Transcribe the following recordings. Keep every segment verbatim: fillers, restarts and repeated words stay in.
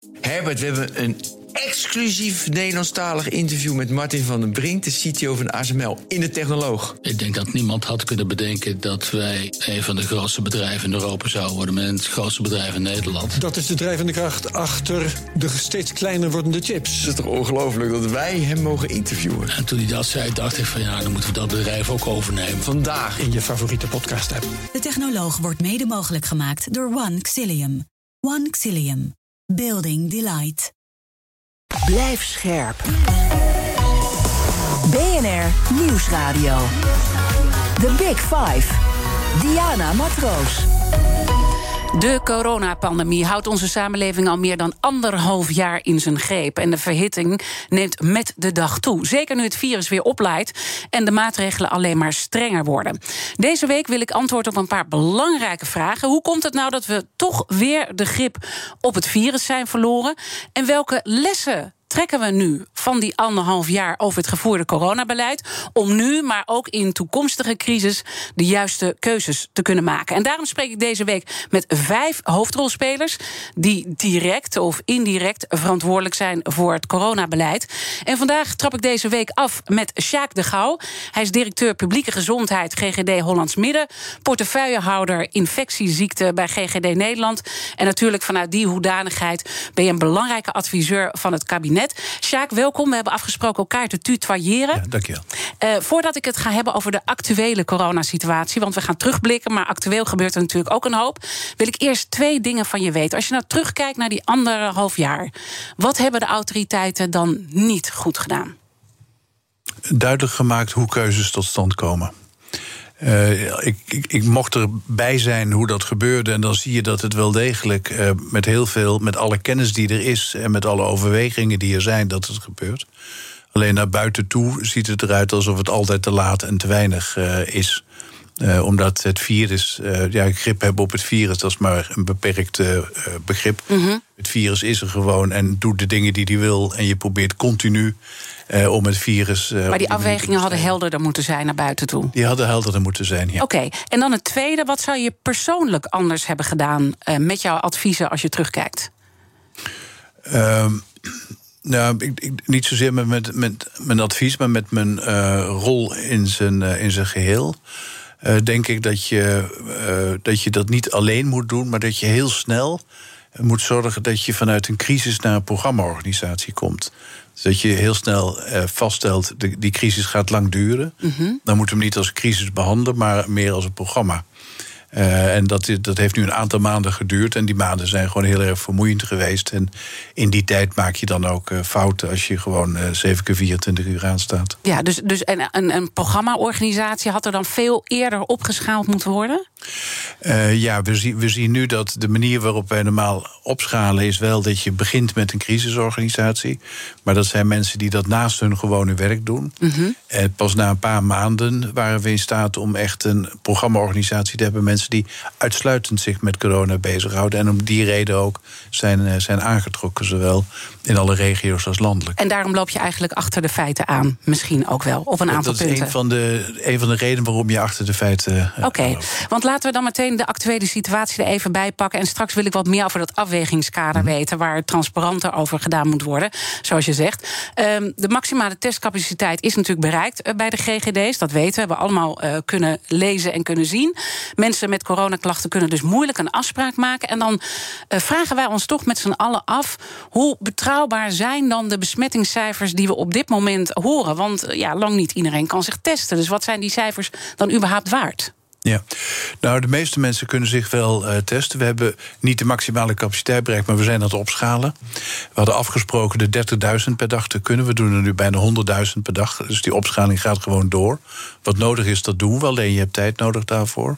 Herbert, we hebben een exclusief Nederlandstalig interview met Martin van den Brink, de C T O van A S M L, in de Technoloog. Ik denk dat niemand had kunnen bedenken dat wij een van de grootste bedrijven in Europa zouden worden, met het grootste bedrijf in Nederland. Dat is de drijvende kracht achter de steeds kleiner wordende chips. Het is toch ongelooflijk dat wij hem mogen interviewen. En toen hij dat zei, dacht ik van ja, dan moeten we dat bedrijf ook overnemen. Vandaag in je favoriete podcast-app. De Technoloog wordt mede mogelijk gemaakt door One Xilium. One Xilium. Building Delight. Blijf scherp. B N R Nieuwsradio. The Big Five. Diana Matroos. De coronapandemie houdt onze samenleving al meer dan anderhalf jaar in zijn greep. En de verhitting neemt met de dag toe. Zeker nu het virus weer oplaait en de maatregelen alleen maar strenger worden. Deze week wil ik antwoord op een paar belangrijke vragen. Hoe komt het nou dat we toch weer de grip op het virus zijn verloren? En welke lessen trekken we nu van die anderhalf jaar over het gevoerde coronabeleid om nu, maar ook in toekomstige crisis, de juiste keuzes te kunnen maken? En daarom spreek ik deze week met vijf hoofdrolspelers die direct of indirect verantwoordelijk zijn voor het coronabeleid. En vandaag trap ik deze week af met Sjaak de Gouw. Hij is directeur publieke gezondheid G G D Hollands Midden, portefeuillehouder infectieziekten bij G G D Nederland. En natuurlijk vanuit die hoedanigheid ben je een belangrijke adviseur van het kabinet. Sjaak, welkom. We hebben afgesproken elkaar te tutoyeren. Ja, dankjewel. Uh, voordat ik het ga hebben over de actuele coronasituatie, want we gaan terugblikken, maar actueel gebeurt er natuurlijk ook een hoop, wil ik eerst twee dingen van je weten. Als je nou terugkijkt naar die anderhalf jaar, wat hebben de autoriteiten dan niet goed gedaan? Duidelijk gemaakt hoe keuzes tot stand komen. Uh, ik, ik, ik mocht erbij zijn hoe dat gebeurde. En dan zie je dat het wel degelijk uh, met heel veel, met alle kennis die er is en met alle overwegingen die er zijn, dat het gebeurt. Alleen naar buiten toe ziet het eruit alsof het altijd te laat en te weinig uh, is. Uh, omdat het virus, uh, ja, grip hebben op het virus, dat is maar een beperkt uh, begrip. Mm-hmm. Het virus is er gewoon en doet de dingen die hij wil. En je probeert continu uh, om het virus. Uh, maar die afwegingen hadden helderder moeten zijn naar buiten toe. Die hadden helderder moeten zijn, ja. Oké, okay. En dan het tweede, wat zou je persoonlijk anders hebben gedaan uh, met jouw adviezen als je terugkijkt? Uh, nou, ik, ik, niet zozeer met, met, met mijn advies, maar met mijn uh, rol in zijn, uh, in zijn geheel. Uh, denk ik dat je, uh, dat je dat niet alleen moet doen, maar dat je heel snel moet zorgen dat je vanuit een crisis naar een programmaorganisatie komt. Dus dat je heel snel uh, vaststelt, de, die crisis gaat lang duren. Mm-hmm. Dan moeten we hem niet als crisis behandelen, maar meer als een programma. Uh, en dat, dat heeft nu een aantal maanden geduurd. En die maanden zijn gewoon heel erg vermoeiend geweest. En in die tijd maak je dan ook uh, fouten als je gewoon uh, zeven keer vierentwintig uur aanstaat. Ja, dus, dus een, een, een programmaorganisatie had er dan veel eerder opgeschaald moeten worden? Uh, ja, we, zie, we zien nu dat de manier waarop wij normaal opschalen is wel dat je begint met een crisisorganisatie. Maar dat zijn mensen die dat naast hun gewone werk doen. Mm-hmm. En pas na een paar maanden waren we in staat om echt een programmaorganisatie te hebben. Mensen die uitsluitend zich met corona bezighouden. En om die reden ook zijn, zijn aangetrokken, zowel in alle regio's als landelijk. En daarom loop je eigenlijk achter de feiten aan, misschien ook wel, op een aantal punten. punten. Dat is een van, de, een van de redenen waarom je achter de feiten... Oké, okay. Want laten we dan meteen de actuele situatie er even bij pakken. En straks wil ik wat meer over dat afwegingskader mm. weten, waar transparanter over gedaan moet worden, zoals je zegt. Um, de maximale testcapaciteit is natuurlijk bereikt uh, bij de G G D's. Dat weten we, hebben we allemaal uh, kunnen lezen en kunnen zien. Mensen met coronaklachten kunnen dus moeilijk een afspraak maken. En dan uh, vragen wij ons toch met z'n allen af, hoe betrouwbaar zijn dan de besmettingscijfers die we op dit moment horen? Want uh, ja, lang niet iedereen kan zich testen. Dus wat zijn die cijfers dan überhaupt waard? Ja, nou, de meeste mensen kunnen zich wel uh, testen. We hebben niet de maximale capaciteit bereikt, maar we zijn aan het opschalen. We hadden afgesproken de dertigduizend per dag te kunnen. We doen er nu bijna honderdduizend per dag. Dus die opschaling gaat gewoon door. Wat nodig is, dat doen we. Alleen je hebt tijd nodig daarvoor.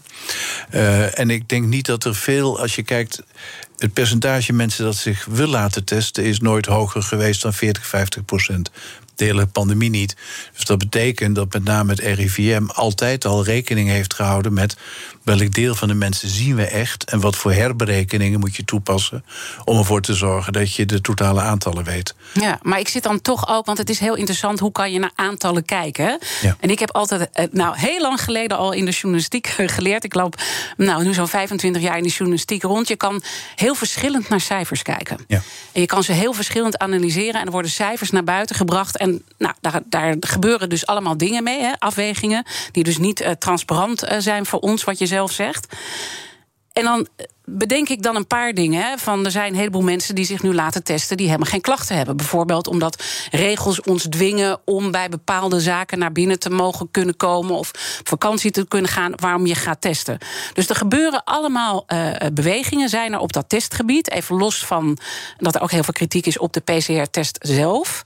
Uh, en ik denk niet dat er veel, als je kijkt, het percentage mensen dat zich wil laten testen is nooit hoger geweest dan veertig, vijftig procent. De hele pandemie niet. Dus dat betekent dat met name het R I V M altijd al rekening heeft gehouden met welk deel van de mensen zien we echt en wat voor herberekeningen moet je toepassen om ervoor te zorgen dat je de totale aantallen weet. Ja, maar ik zit dan toch ook, want het is heel interessant, hoe kan je naar aantallen kijken? Ja. En ik heb altijd, nou, heel lang geleden al in de journalistiek geleerd. Ik loop nou nu zo'n vijfentwintig jaar in de journalistiek rond. Je kan heel heel verschillend naar cijfers kijken. Ja. En je kan ze heel verschillend analyseren en er worden cijfers naar buiten gebracht. En nou, daar, daar gebeuren dus allemaal dingen mee, hè, afwegingen, die dus niet uh, transparant uh, zijn voor ons, wat je zelf zegt. En dan bedenk ik dan een paar dingen. Hè, van er zijn een heleboel mensen die zich nu laten testen die helemaal geen klachten hebben. Bijvoorbeeld omdat regels ons dwingen om bij bepaalde zaken naar binnen te mogen kunnen komen of vakantie te kunnen gaan, waarom je gaat testen. Dus er gebeuren allemaal uh, bewegingen, zijn er op dat testgebied. Even los van dat er ook heel veel kritiek is op de P C R-test zelf.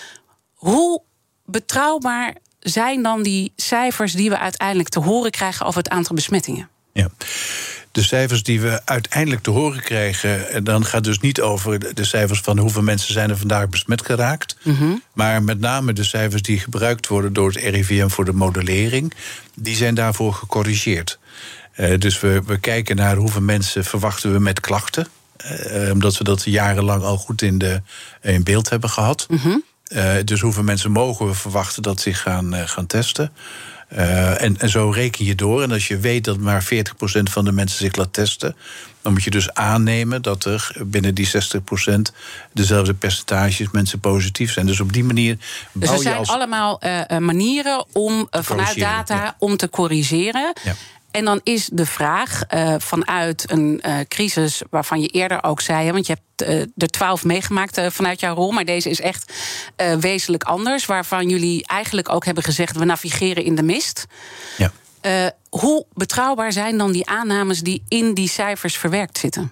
Hoe betrouwbaar zijn dan die cijfers die we uiteindelijk te horen krijgen over het aantal besmettingen? Ja. De cijfers die we uiteindelijk te horen krijgen, dan gaat dus niet over de cijfers van hoeveel mensen zijn er vandaag besmet geraakt. Mm-hmm. Maar met name de cijfers die gebruikt worden door het R I V M voor de modellering, die zijn daarvoor gecorrigeerd. Uh, dus we, we kijken naar hoeveel mensen verwachten we met klachten. Uh, omdat we dat jarenlang al goed in, de, in beeld hebben gehad. Mm-hmm. Uh, dus hoeveel mensen mogen we verwachten dat zich gaan, uh, gaan testen. Uh, en, en zo reken je door. En als je weet dat maar veertig procent van de mensen zich laat testen, dan moet je dus aannemen dat er binnen die zestig procent dezelfde percentages mensen positief zijn. Dus op die manier bouw dus er je zijn als allemaal uh, manieren om uh, vanuit data ja. om te corrigeren. Ja. En dan is de vraag uh, vanuit een uh, crisis waarvan je eerder ook zei, hè, want je hebt uh, er twaalf meegemaakt uh, vanuit jouw rol, maar deze is echt uh, wezenlijk anders, waarvan jullie eigenlijk ook hebben gezegd, we navigeren in de mist. Ja. Uh, hoe betrouwbaar zijn dan die aannames die in die cijfers verwerkt zitten?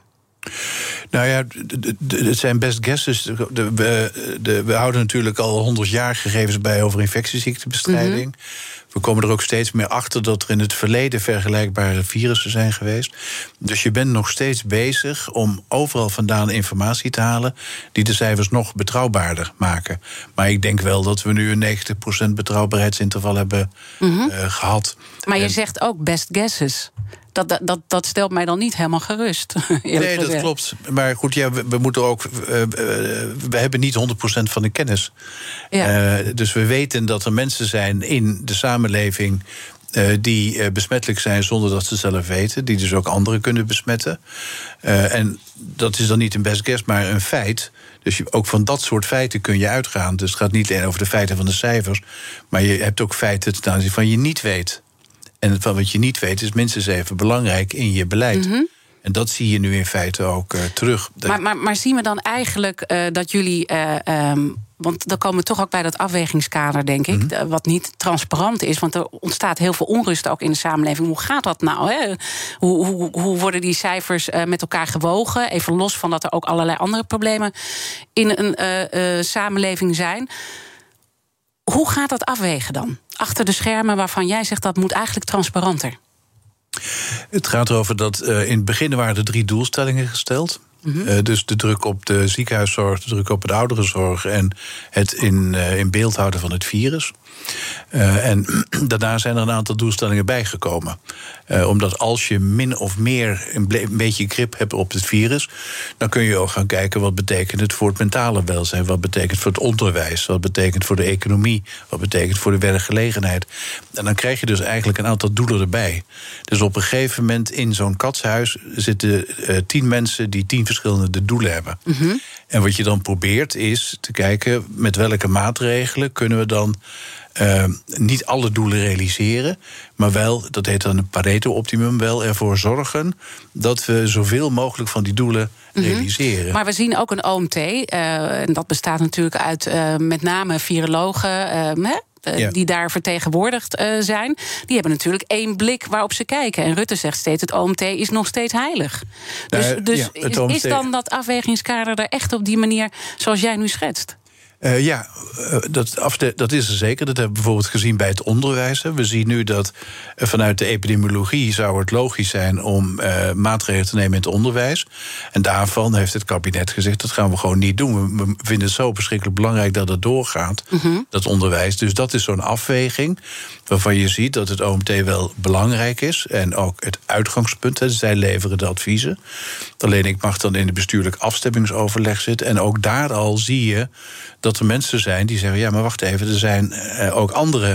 Nou ja, het zijn best guesses. De, de, de, we houden natuurlijk al honderd jaar gegevens bij over infectieziektebestrijding. Mm-hmm. We komen er ook steeds meer achter dat er in het verleden vergelijkbare virussen zijn geweest. Dus je bent nog steeds bezig om overal vandaan informatie te halen die de cijfers nog betrouwbaarder maken. Maar ik denk wel dat we nu een negentig procent betrouwbaarheidsinterval hebben mm-hmm. uh, gehad. Maar je en, zegt ook best guesses. Dat, dat, dat, dat stelt mij dan niet helemaal gerust. Nee, dat klopt. Maar goed, ja, we, we moeten ook. Uh, uh, we hebben niet honderd procent van de kennis. Ja. Uh, dus we weten dat er mensen zijn in de samenleving Uh, die uh, besmettelijk zijn zonder dat ze zelf weten, die dus ook anderen kunnen besmetten. Uh, en dat is dan niet een best guess, maar een feit. Dus je, ook van dat soort feiten kun je uitgaan. Dus het gaat niet alleen over de feiten van de cijfers, maar je hebt ook feiten ten aanzien van je niet weet. En van wat je niet weet is minstens even belangrijk in je beleid. Mm-hmm. En dat zie je nu in feite ook uh, terug. Maar, maar, maar zien we dan eigenlijk uh, dat jullie Uh, um want dan komen we toch ook bij dat afwegingskader, denk ik, mm-hmm. wat niet transparant is. Want er ontstaat heel veel onrust ook in de samenleving. Hoe gaat dat nou? Hè? Hoe, hoe, hoe worden die cijfers uh, met elkaar gewogen? Even los van dat er ook allerlei andere problemen in een uh, uh, samenleving zijn. Hoe gaat dat afwegen dan? Achter de schermen waarvan jij zegt dat moet eigenlijk transparanter. Het gaat erover dat uh, in het begin waren er drie doelstellingen gesteld. Mm-hmm. Uh, dus de druk op de ziekenhuiszorg, de druk op de ouderenzorg en het in, uh, in beeld houden van het virus. Uh, en daarna zijn er een aantal doelstellingen bijgekomen. Uh, omdat als je min of meer een, ble- een beetje grip hebt op het virus, dan kun je ook gaan kijken wat betekent het voor het mentale welzijn, wat betekent het voor het onderwijs, wat betekent het voor de economie, wat betekent het voor de werkgelegenheid. En dan krijg je dus eigenlijk een aantal doelen erbij. Dus op een gegeven moment in zo'n katshuis zitten uh, tien mensen die tien verschillende doelen hebben. Mm-hmm. En wat je dan probeert is te kijken met welke maatregelen kunnen we dan Uh, niet alle doelen realiseren, maar wel, dat heet dan een Pareto-optimum, wel ervoor zorgen dat we zoveel mogelijk van die doelen mm-hmm. realiseren. Maar we zien ook een O M T, uh, en dat bestaat natuurlijk uit uh, met name virologen, uh, uh, ja. die daar vertegenwoordigd uh, zijn. Die hebben natuurlijk één blik waarop ze kijken. En Rutte zegt steeds, het O M T is nog steeds heilig. Dus, uh, dus ja, is, is dan dat afwegingskader er echt op die manier zoals jij nu schetst? Uh, ja, uh, dat, afde- dat is er zeker. Dat hebben we bijvoorbeeld gezien bij het onderwijs. We zien nu dat uh, vanuit de epidemiologie zou het logisch zijn om uh, maatregelen te nemen in het onderwijs. En daarvan heeft het kabinet gezegd, dat gaan we gewoon niet doen. We, we vinden het zo verschrikkelijk belangrijk dat het doorgaat, mm-hmm. dat onderwijs. Dus dat is zo'n afweging waarvan je ziet dat het O M T wel belangrijk is. En ook het uitgangspunt, hè, zij leveren de adviezen. Alleen ik mag dan in het bestuurlijk afstemmingsoverleg zitten. En ook daar al zie je dat er mensen zijn die zeggen, ja, maar wacht even, er zijn uh, ook andere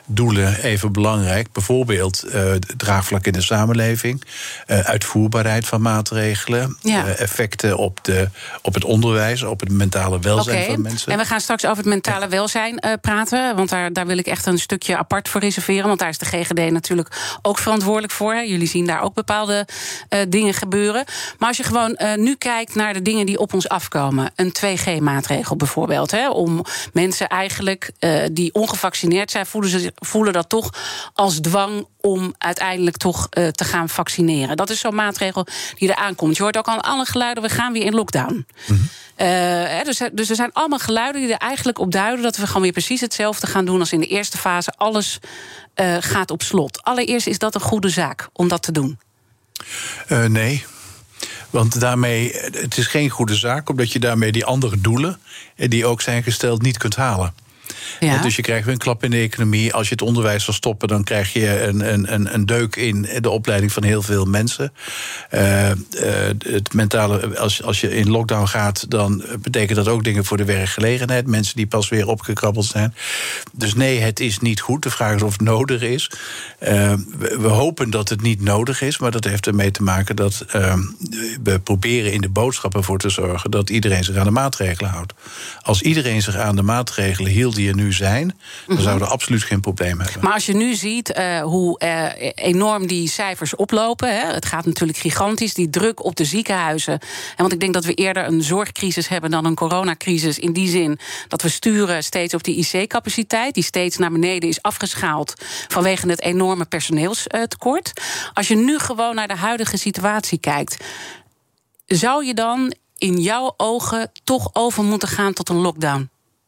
doelen even belangrijk. Bijvoorbeeld uh, draagvlak in de samenleving, uh, uitvoerbaarheid van maatregelen, ja. uh, effecten op, de, op het onderwijs, op het mentale welzijn okay. van mensen. En we gaan straks over het mentale welzijn uh, praten, want daar, daar wil ik echt een stukje apart voor reserveren, want daar is de G G D natuurlijk ook verantwoordelijk voor. Hè. Jullie zien daar ook bepaalde uh, dingen gebeuren. Maar als je gewoon uh, nu kijkt naar de dingen die op ons afkomen, een twee G maatregel bijvoorbeeld, hè, om mensen eigenlijk uh, die ongevaccineerd zijn, voelen, ze, voelen dat toch als dwang om uiteindelijk toch uh, te gaan vaccineren. Dat is zo'n maatregel die er aankomt. Je hoort ook al alle geluiden, we gaan weer in lockdown. Mm-hmm. Uh, hè, dus, dus er zijn allemaal geluiden die er eigenlijk op duiden dat we gewoon weer precies hetzelfde gaan doen als in de eerste fase. Alles uh, gaat op slot. Allereerst, is dat een goede zaak om dat te doen? Uh, nee. Want daarmee, het is geen goede zaak, omdat je daarmee die andere doelen, die ook zijn gesteld, niet kunt halen. Ja. Dus je krijgt weer een klap in de economie. Als je het onderwijs wil stoppen, dan krijg je een, een, een deuk in de opleiding van heel veel mensen. Uh, uh, het mentale, als, als je in lockdown gaat, dan betekent dat ook dingen voor de werkgelegenheid. Mensen die pas weer opgekrabbeld zijn. Dus nee, het is niet goed. De vraag is of het nodig is. Uh, we, we hopen dat het niet nodig is, maar dat heeft ermee te maken dat uh, we proberen in de boodschap ervoor te zorgen dat iedereen zich aan de maatregelen houdt. Als iedereen zich aan de maatregelen hield die er nu zijn, dan mm-hmm. zouden we absoluut geen probleem hebben. Maar als je nu ziet uh, hoe uh, enorm die cijfers oplopen, hè, het gaat natuurlijk gigantisch, die druk op de ziekenhuizen. En want ik denk dat we eerder een zorgcrisis hebben dan een coronacrisis, in die zin dat we sturen steeds op die I C-capaciteit, die steeds naar beneden is afgeschaald vanwege het enorme personeelstekort. Als je nu gewoon naar de huidige situatie kijkt, zou je dan in jouw ogen toch over moeten gaan tot een lockdown?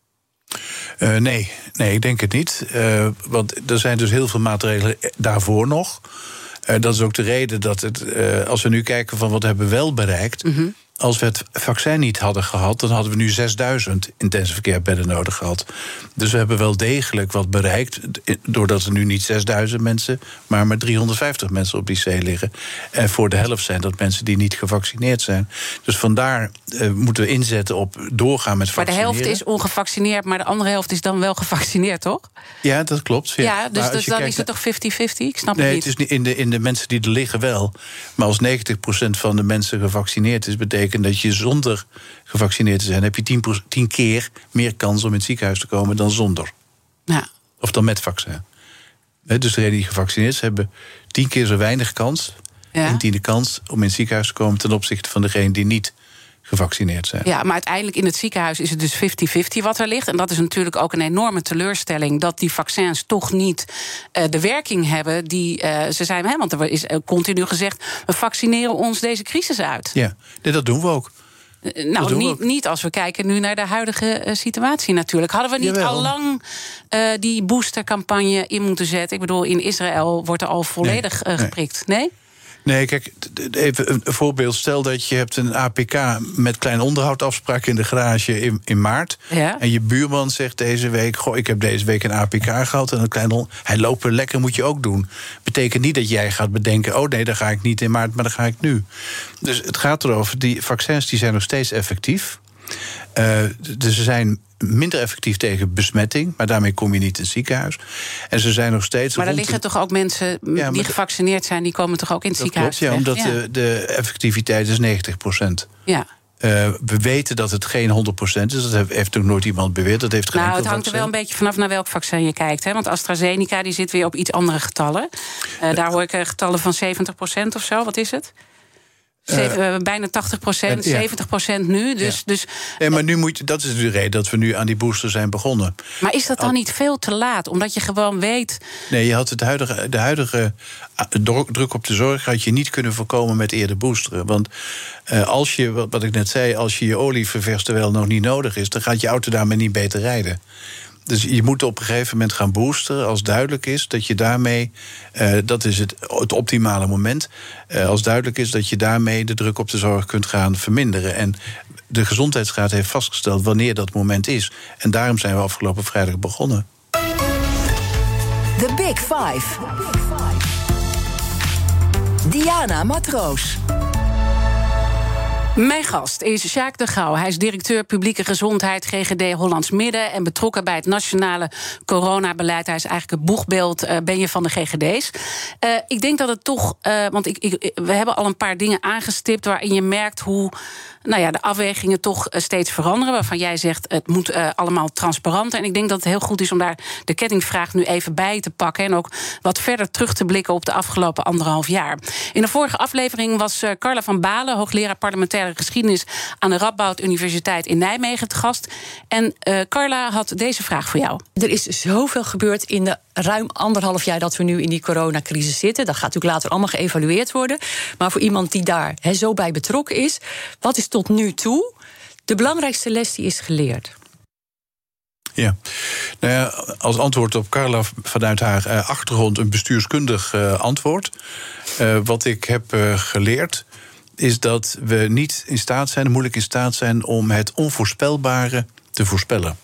Uh, nee, nee, ik denk het niet. Uh, want er zijn dus heel veel maatregelen daarvoor nog. Uh, dat is ook de reden dat het, uh, als we nu kijken van wat hebben we wel bereikt, mm-hmm. als we het vaccin niet hadden gehad, dan hadden we nu zesduizend intensive care bedden nodig gehad. Dus we hebben wel degelijk wat bereikt, doordat er nu niet zesduizend mensen, maar maar driehonderdvijftig mensen op die C liggen. En voor de helft zijn dat mensen die niet gevaccineerd zijn. Dus vandaar uh, moeten we inzetten op doorgaan met vaccineren. Maar de helft is ongevaccineerd, maar de andere helft is dan wel gevaccineerd, toch? Ja, dat klopt. Ja, ja dus, dus dan is het toch vijftig-vijftig? Ik snap nee, het niet. Het is in de, in de mensen die er liggen wel. Maar als negentig procent van de mensen gevaccineerd is, betekent dat je zonder gevaccineerd te zijn, heb je tien, tien keer meer kans om in het ziekenhuis te komen dan zonder. Ja. Of dan met vaccin. Dus degenen die gevaccineerd zijn, hebben tien keer zo weinig kans, ja. een tiende kans om in het ziekenhuis te komen ten opzichte van degenen die niet gevaccineerd zijn. Ja, maar uiteindelijk in het ziekenhuis is het dus vijftig-vijftig wat er ligt. En dat is natuurlijk ook een enorme teleurstelling, dat die vaccins toch niet uh, de werking hebben die uh, ze zijn. Hè, want er is uh, continu gezegd, we vaccineren ons deze crisis uit. Ja, nee, dat doen we ook. Uh, nou, niet, niet als we kijken nu naar de huidige uh, situatie natuurlijk. Hadden we niet Jawel. al lang uh, die boostercampagne in moeten zetten? Ik bedoel, in Israël wordt er al volledig nee, uh, geprikt. Nee? nee? Nee, kijk, even een voorbeeld. Stel dat je hebt een A P K met klein onderhoudafspraak in de garage in, in maart. Ja. En je buurman zegt deze week, goh, ik heb deze week een A P K gehad en een klein on- hij loopt er lekker, moet je ook doen. Betekent niet dat jij gaat bedenken, oh nee, dan ga ik niet in maart, maar dan ga ik nu. Dus het gaat erover, die vaccins die zijn nog steeds effectief. Uh, dus ze zijn minder effectief tegen besmetting, maar daarmee kom je niet in het ziekenhuis. En ze zijn nog steeds. Maar er liggen toch ook mensen ja, die gevaccineerd zijn, die komen toch ook in het dat ziekenhuis? Klopt, ja, omdat ja. De, de effectiviteit is negentig procent. Ja. Uh, we weten dat het geen honderd procent is. Dat heeft toch nooit iemand beweerd. Dat heeft geen nou, het hangt vaccin. er wel een beetje vanaf naar welk vaccin je kijkt. Hè? Want AstraZeneca die zit weer op iets andere getallen. Uh, daar hoor ik uh, getallen van zeventig procent of zo. Wat is het? Zeven, uh, bijna tachtig procent, ja. zeventig procent nu. Dus, ja. dus, ja, maar nu moet, dat is de reden dat we nu aan die booster zijn begonnen. Maar is dat dan Al, niet veel te laat? Omdat je gewoon weet. Nee, je had het huidige, de huidige druk op de zorg had je niet kunnen voorkomen met eerder boosteren. Want uh, als je, wat ik net zei, als je je olie ververst terwijl het nog niet nodig is, dan gaat je auto daarmee niet beter rijden. Dus je moet op een gegeven moment gaan boosteren als duidelijk is dat je daarmee, uh, dat is het, het optimale moment, uh, als duidelijk is dat je daarmee de druk op de zorg kunt gaan verminderen. En de Gezondheidsraad heeft vastgesteld wanneer dat moment is. En daarom zijn we afgelopen vrijdag begonnen. The Big Five. Diana Matroos. Mijn gast is Sjaak de Gouw. Hij is directeur publieke gezondheid G G D Hollands Midden en betrokken bij het nationale coronabeleid. Hij is eigenlijk het boegbeeld, uh, ben je van de G G D's. Uh, ik denk dat het toch, uh, want ik, ik, we hebben al een paar dingen aangestipt waarin je merkt hoe, nou ja, de afwegingen toch steeds veranderen. Waarvan jij zegt, het moet uh, allemaal transparanter. En ik denk dat het heel goed is om daar de kettingvraag nu even bij te pakken en ook wat verder terug te blikken op de afgelopen anderhalf jaar. In de vorige aflevering was uh, Carla van Balen, hoogleraar parlementaire geschiedenis aan de Radboud Universiteit in Nijmegen te gast. En uh, Carla had deze vraag voor jou. Er is zoveel gebeurd in de ruim anderhalf jaar dat we nu in die coronacrisis zitten. Dat gaat natuurlijk later allemaal geëvalueerd worden. Maar voor iemand die daar he, zo bij betrokken is, wat is tot nu toe de belangrijkste les die is geleerd? Ja, nou ja, als antwoord op Carla vanuit haar uh, achtergrond een bestuurskundig uh, antwoord. Uh, wat ik heb uh, geleerd is dat we niet in staat zijn, moeilijk in staat zijn om het onvoorspelbare te voorspellen.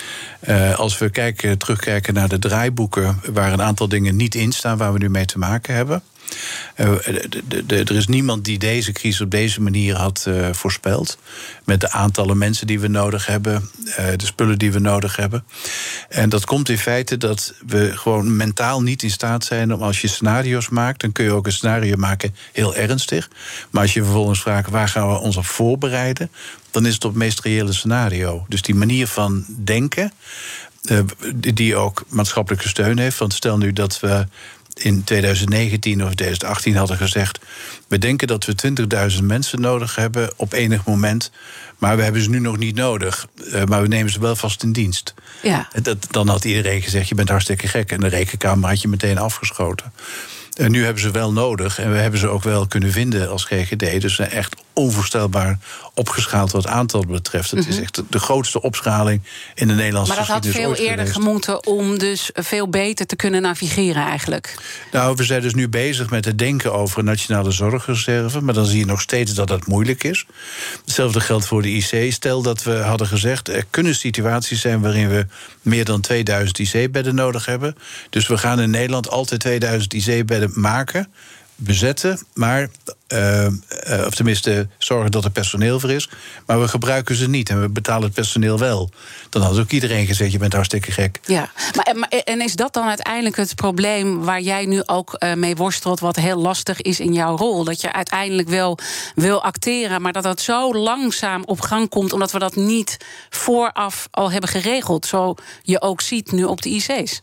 Uh, als we kijken, terugkijken naar de draaiboeken waar een aantal dingen niet in staan waar we nu mee te maken hebben. Uh, de, de, de, er is niemand die deze crisis op deze manier had uh, voorspeld. Met de aantallen mensen die we nodig hebben, uh, de spullen die we nodig hebben. En dat komt in feite dat we gewoon mentaal niet in staat zijn om, als je scenario's maakt, dan kun je ook een scenario maken heel ernstig. Maar als je vervolgens vraagt waar gaan we ons op voorbereiden, dan is het op het meest reële scenario. Dus die manier van denken, uh, die ook maatschappelijke steun heeft. Want stel nu dat we in twintig negentien of twintig achttien hadden gezegd, we denken dat we twintigduizend mensen nodig hebben op enig moment, maar we hebben ze nu nog niet nodig. Uh, maar we nemen ze wel vast in dienst. Ja. Dat, dan had iedereen gezegd, je bent hartstikke gek. En de rekenkamer had je meteen afgeschoten. En nu hebben ze wel nodig en we hebben ze ook wel kunnen vinden als G G D. Dus ze zijn echt onvoorstelbaar opgeschaald wat aantal betreft. Het Mm-hmm. is echt de grootste opschaling in de Nederlandse geschiedenis. Maar dat had veel eerder geweest. gemoeten om dus veel beter te kunnen navigeren eigenlijk. Nou, we zijn dus nu bezig met het denken over een nationale zorgreserve. Maar dan zie je nog steeds dat dat moeilijk is. Hetzelfde geldt voor de I C. Stel dat we hadden gezegd, er kunnen situaties zijn waarin we meer dan tweeduizend I C-bedden nodig hebben. Dus we gaan in Nederland altijd tweeduizend I C-bedden maken, bezetten, maar Uh, uh, of tenminste zorgen dat er personeel voor is. Maar we gebruiken ze niet en we betalen het personeel wel. Dan had ook iedereen gezegd, je bent hartstikke gek. Ja, maar, maar en is dat dan uiteindelijk het probleem waar jij nu ook uh, mee worstelt, wat heel lastig is in jouw rol? Dat je uiteindelijk wel wil acteren, maar dat dat zo langzaam op gang komt, omdat we dat niet vooraf al hebben geregeld. Zo je ook ziet nu op de I C's.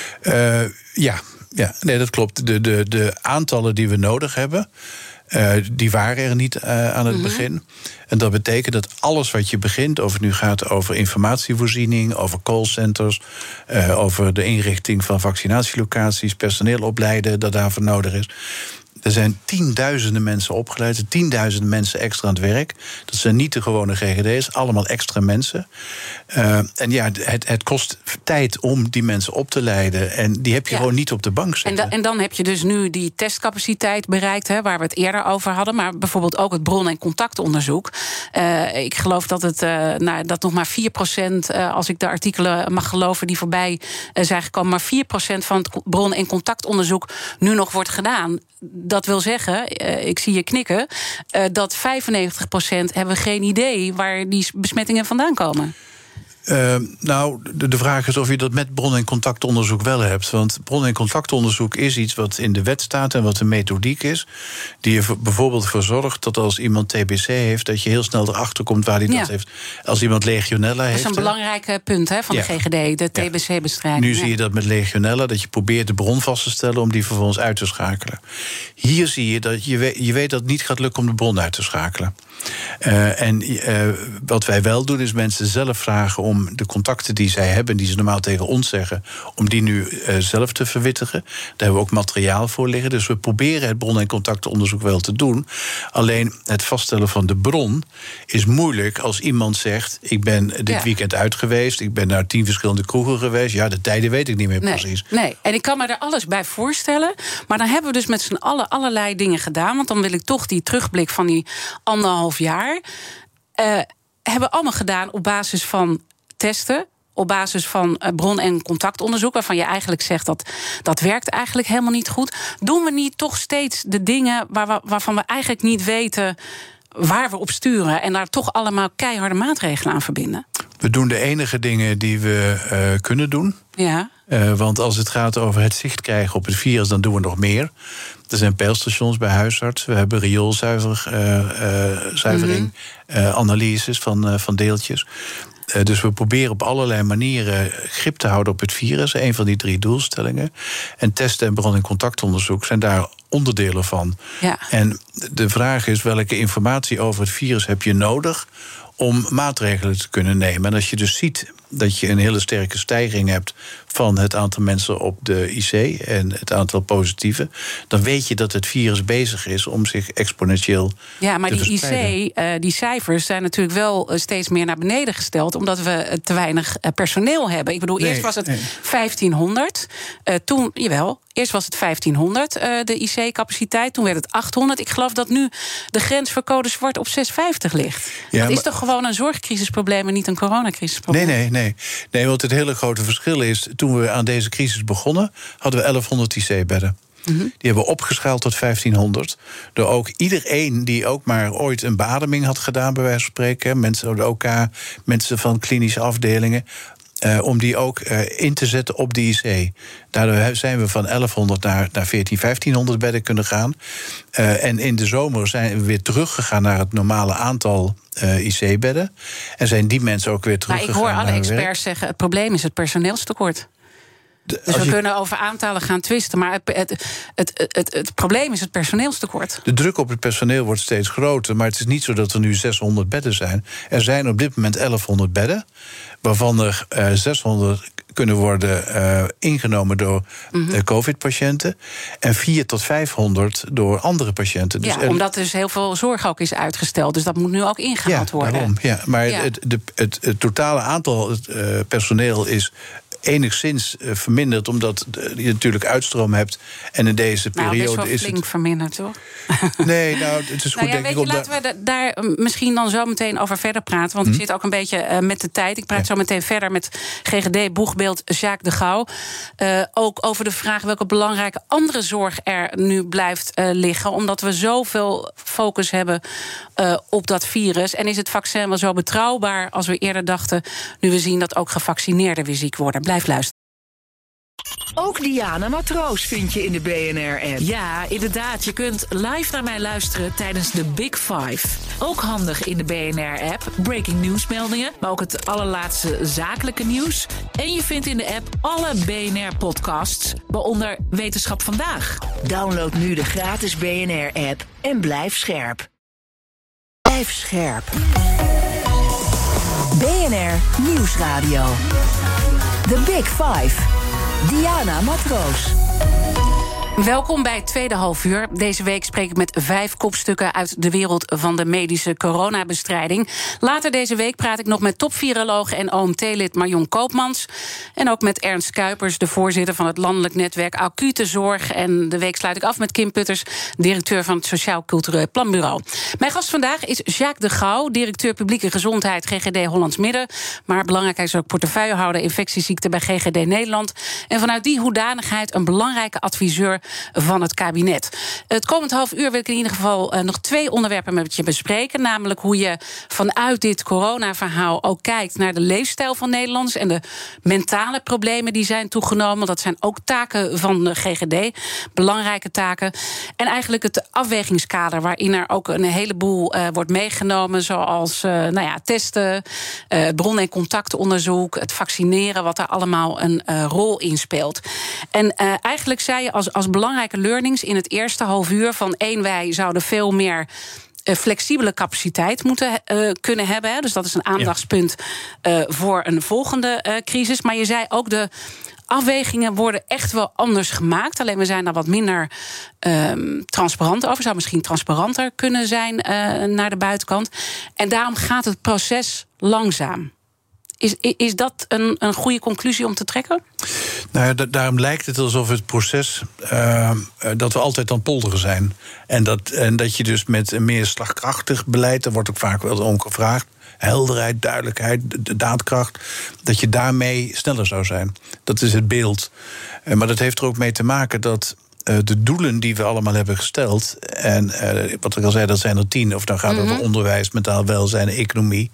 Uh, ja, ja, nee, dat klopt. De, de, de aantallen die we nodig hebben, Uh, die waren er niet uh, aan het mm-hmm. begin. En dat betekent dat alles wat je begint, of het nu gaat over informatievoorziening, over callcenters, uh, over de inrichting van vaccinatielocaties, personeel opleiden dat daarvoor nodig is. Er zijn tienduizenden mensen opgeleid, tienduizenden mensen extra aan het werk. Dat zijn niet de gewone G G D's, allemaal extra mensen. Uh, en ja, het, het kost tijd om die mensen op te leiden. En die heb je ja. gewoon niet op de bank zitten. En, da, en dan heb je dus nu die testcapaciteit bereikt, hè, waar we het eerder over hadden. Maar bijvoorbeeld ook het bron- en contactonderzoek. Uh, ik geloof dat het uh, nou, dat nog maar vier procent, uh, als ik de artikelen mag geloven die voorbij uh, zijn gekomen, maar vier procent van het bron- en contactonderzoek nu nog wordt gedaan. Dat wil zeggen, uh, ik zie je knikken, uh, dat vijfennegentig procent hebben geen idee waar die besmettingen vandaan komen. Uh, nou, de, de vraag is of je dat met bron- en contactonderzoek wel hebt. Want bron- en contactonderzoek is iets wat in de wet staat en wat een methodiek is, die er bijvoorbeeld voor zorgt dat als iemand T B C heeft, dat je heel snel erachter komt waar hij ja. dat heeft. Als iemand Legionella heeft. Dat is een belangrijk punt hè, van ja. de G G D, de T B C-bestrijding. Nu ja. zie je dat met Legionella, dat je probeert de bron vast te stellen om die vervolgens uit te schakelen. Hier zie je dat je weet, je weet dat het niet gaat lukken om de bron uit te schakelen. Uh, en uh, wat wij wel doen is mensen zelf vragen om de contacten die zij hebben, die ze normaal tegen ons zeggen, om die nu uh, zelf te verwittigen. Daar hebben we ook materiaal voor liggen. Dus we proberen het bron- en contactonderzoek wel te doen. Alleen het vaststellen van de bron is moeilijk als iemand zegt, ik ben dit ja. weekend uit geweest, ik ben naar tien verschillende kroegen geweest. Ja, de tijden weet ik niet meer nee, precies. Nee, en ik kan me er alles bij voorstellen. Maar dan hebben we dus met z'n allen allerlei dingen gedaan. Want dan wil ik toch die terugblik van die anderhalf jaar. Uh, hebben we allemaal gedaan op basis van testen, op basis van uh, bron- en contactonderzoek, waarvan je eigenlijk zegt dat dat werkt eigenlijk helemaal niet goed. Doen we niet toch steeds de dingen waar we, waarvan we eigenlijk niet weten waar we op sturen en daar toch allemaal keiharde maatregelen aan verbinden? We doen de enige dingen die we uh, kunnen doen. Ja. Uh, want als het gaat over het zicht krijgen op het virus, dan doen we nog meer. Er zijn peilstations bij huisarts. We hebben rioolzuivering, uh, uh, mm-hmm. uh, analyses van, uh, van deeltjes. Uh, dus we proberen op allerlei manieren grip te houden op het virus. Een van die drie doelstellingen. En testen en bron- en contactonderzoek zijn daar onderdelen van. Ja. En de vraag is, welke informatie over het virus heb je nodig om maatregelen te kunnen nemen? En als je dus ziet dat je een hele sterke stijging hebt van het aantal mensen op de I C en het aantal positieven, dan weet je dat het virus bezig is om zich exponentieel ja, maar te die verspreiden. I C, uh, die cijfers zijn natuurlijk wel steeds meer naar beneden gesteld, omdat we te weinig uh, personeel hebben. Ik bedoel, Nee, eerst was het nee. vijftienhonderd. Uh, toen, jawel, eerst was het vijftienhonderd, uh, de I C-capaciteit. Toen werd het achthonderd. Ik geloof dat nu de grens voor code zwart op zeshonderdvijftig ligt. Ja, dat is maar toch gewoon een zorgcrisisprobleem en niet een coronacrisisprobleem? Nee, nee, nee. Nee, want het hele grote verschil is, toen we aan deze crisis begonnen, hadden we elfhonderd I C-bedden. Mm-hmm. Die hebben we opgeschaald tot vijftienhonderd. Door ook iedereen die ook maar ooit een beademing had gedaan, bij wijze van spreken, mensen uit de O K, mensen van klinische afdelingen, Uh, om die ook uh, in te zetten op de I C. Daardoor zijn we van elfhonderd naar, naar veertien, vijftienhonderd bedden kunnen gaan. Uh, en in de zomer zijn we weer teruggegaan naar het normale aantal uh, I C-bedden. En zijn die mensen ook weer teruggegaan naar Maar ik hoor alle hun werk. experts zeggen, het probleem is het personeelstekort. De, dus we je, kunnen over aantallen gaan twisten, maar het, het, het, het, het, het probleem is het personeelstekort. De druk op het personeel wordt steeds groter, maar het is niet zo dat er nu zeshonderd bedden zijn. Er zijn op dit moment elfhonderd bedden, waarvan er uh, zeshonderd kunnen worden uh, ingenomen door mm-hmm. uh, COVID-patiënten en vierhonderd tot vijfhonderd door andere patiënten. Dus ja, er, omdat dus heel veel zorg ook is uitgesteld, dus dat moet nu ook ingehaald ja, worden. Daarom, ja, maar ja. Het, het, het, het totale aantal uh, personeel is enigszins uh, verminderd, omdat je natuurlijk uitstroom hebt. En in deze nou, periode best wel is flink het verminderd, toch? Nee, nou, het is goed, nou ja, denk weet ik. Je, Op laten da- we da- daar misschien dan zo meteen over verder praten. Want hm. ik zit ook een beetje uh, met de tijd. Ik praat ja. zo meteen verder met G G D-boegbeeld Jacques de Gouw. Uh, ook over de vraag welke belangrijke andere zorg er nu blijft uh, liggen. Omdat we zoveel focus hebben uh, op dat virus. En is het vaccin wel zo betrouwbaar als we eerder dachten, nu we zien dat ook gevaccineerden weer ziek worden? Blijf luisteren. Ook Diana Matroos vind je in de B N R-app. Ja, inderdaad. Je kunt live naar mij luisteren tijdens de Big Five. Ook handig in de B N R-app. Breaking nieuwsmeldingen, maar ook het allerlaatste zakelijke nieuws. En je vindt in de app alle B N R-podcasts, waaronder Wetenschap Vandaag. Download nu de gratis B N R-app en blijf scherp. Blijf scherp. B N R Nieuwsradio. The Big Five. Diana Matroos. Welkom bij het tweede halfuur. Deze week spreek ik met vijf kopstukken uit de wereld van de medische coronabestrijding. Later deze week praat ik nog met topviroloog en O M T-lid Marion Koopmans. En ook met Ernst Kuipers, de voorzitter van het landelijk netwerk Acute Zorg. En de week sluit ik af met Kim Putters, directeur van het Sociaal Cultureel Planbureau. Mijn gast vandaag is Jacques de Gouw, directeur publieke gezondheid G G D Hollands Midden. Maar belangrijk is ook portefeuillehouder infectieziekten bij G G D Nederland. En vanuit die hoedanigheid een belangrijke adviseur van het kabinet. Het komend half uur wil ik in ieder geval uh, nog twee onderwerpen met je bespreken. Namelijk hoe je vanuit dit coronaverhaal ook kijkt naar de leefstijl van Nederlanders en de mentale problemen die zijn toegenomen. Dat zijn ook taken van de G G D, belangrijke taken. En eigenlijk het afwegingskader waarin er ook een heleboel uh, wordt meegenomen, zoals uh, nou ja, testen, uh, bron- en contactonderzoek, het vaccineren, wat daar allemaal een uh, rol in speelt. En uh, eigenlijk zei je als, als belangrijke learnings in het eerste half uur van één, wij zouden veel meer uh, flexibele capaciteit moeten uh, kunnen hebben. Hè. Dus dat is een aandachtspunt uh, voor een volgende uh, crisis. Maar je zei ook de afwegingen worden echt wel anders gemaakt. Alleen we zijn daar wat minder um, transparant over. Zou misschien transparanter kunnen zijn uh, naar de buitenkant. En daarom gaat het proces langzaam. Is, is dat een, een goede conclusie om te trekken? Nou ja, da- daarom lijkt het alsof het proces Uh, dat we altijd aan het polderen zijn. En dat, en dat je dus met een meer slagkrachtig beleid, daar wordt ook vaak wel om gevraagd, helderheid, duidelijkheid, de daadkracht, dat je daarmee sneller zou zijn. Dat is het beeld. Uh, maar dat heeft er ook mee te maken dat uh, de doelen die we allemaal hebben gesteld... en uh, wat ik al zei, dat zijn er tien... of dan gaat het mm-hmm. over onderwijs, mentaal welzijn, economie...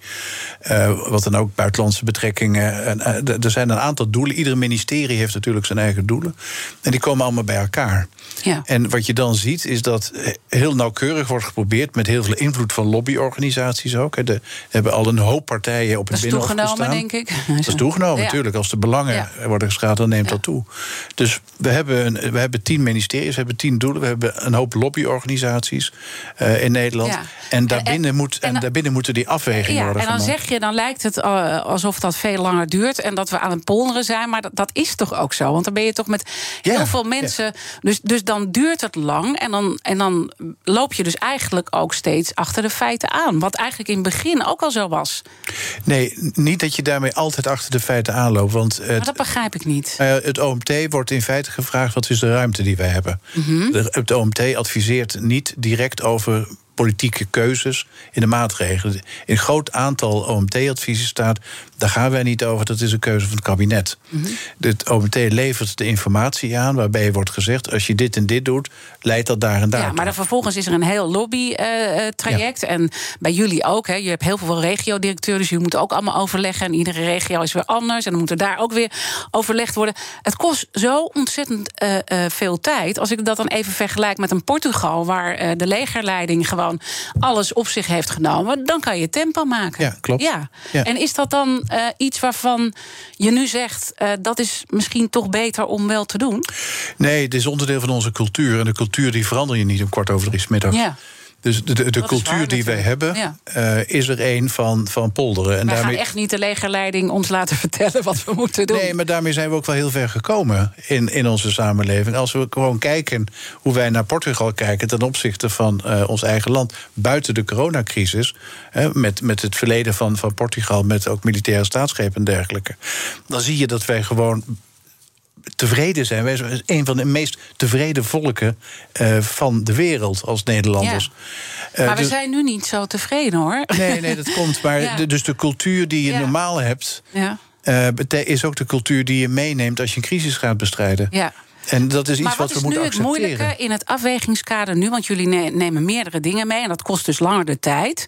Uh, wat dan ook, buitenlandse betrekkingen. En, uh, er zijn een aantal doelen. Ieder ministerie heeft natuurlijk zijn eigen doelen. En die komen allemaal bij elkaar. Ja. En wat je dan ziet, is dat heel nauwkeurig wordt geprobeerd... met heel veel invloed van lobbyorganisaties ook. Er hebben al een hoop partijen op het Binnenhof gestaan. Dat is toegenomen, denk ik. Dat is toegenomen, ja. natuurlijk. Als de belangen ja. worden geschaad, dan neemt ja. dat toe. Dus we hebben, een, we hebben tien ministeries, we hebben tien doelen... we hebben een hoop lobbyorganisaties uh, in Nederland. Ja. En, daarbinnen en, moet, en, en daarbinnen moeten die afwegingen ja, worden en dan gemaakt. Zeg je, dan lijkt het uh, alsof dat veel langer duurt... en dat we aan het polderen zijn, maar dat, dat is toch ook zo? Want dan ben je toch met heel ja, veel mensen... Ja. Dus, dus dan duurt het lang en dan, en dan loop je dus eigenlijk ook steeds achter de feiten aan. Wat eigenlijk in het begin ook al zo was. Nee, niet dat je daarmee altijd achter de feiten aanloopt. Want het, maar dat begrijp ik niet. Uh, het O M T wordt in feite gevraagd... wat is de ruimte die wij hebben? Mm-hmm. De, het O M T adviseert niet direct over... politieke keuzes in de maatregelen. In een groot aantal O M T-adviezen staat... daar gaan wij niet over, dat is een keuze van het kabinet. Mm-hmm. Het O M T levert de informatie aan waarbij wordt gezegd... als je dit en dit doet, leidt dat daar en daar. Ja, maar dan vervolgens is er een heel lobby-traject. Uh, ja. En bij jullie ook. Hè, je hebt heel veel regiodirecteuren, dus jullie moeten ook allemaal overleggen. En iedere regio is weer anders. En dan moet er daar ook weer overlegd worden. Het kost zo ontzettend uh, uh, veel tijd. Als ik dat dan even vergelijk met een Portugal... waar uh, de legerleiding gewoon alles op zich heeft genomen... dan kan je tempo maken. Ja, klopt. Ja. Ja. En is dat dan uh, iets waarvan je nu zegt... Uh, dat is misschien toch beter om wel te doen? Nee, het is onderdeel van onze cultuur. En de cultuur die verander je niet om kwart over drie 's middags. Ja. Dus de, de, de cultuur waar, die wij hebben, ja. uh, is er een van, van polderen. En wij daarmee... gaan echt niet de legerleiding ons laten vertellen wat we moeten doen. Nee, maar daarmee zijn we ook wel heel ver gekomen in, in onze samenleving. Als we gewoon kijken hoe wij naar Portugal kijken... ten opzichte van uh, ons eigen land, buiten de coronacrisis... Hè, met, met het verleden van, van Portugal, met ook militaire staatsgrepen en dergelijke... dan zie je dat wij gewoon... tevreden zijn. Wij zijn een van de meest tevreden volken uh, van de wereld als Nederlanders. Ja. Uh, maar we dus... zijn nu niet zo tevreden, hoor. Nee, nee, dat komt. Maar ja. de, dus de cultuur die je ja. normaal hebt... Ja. Uh, is ook de cultuur die je meeneemt als je een crisis gaat bestrijden. Ja. En dat is iets maar wat, wat we moeten accepteren. Maar wat is nu het moeilijke in het afwegingskader nu? Want jullie ne- nemen meerdere dingen mee en dat kost dus langer de tijd.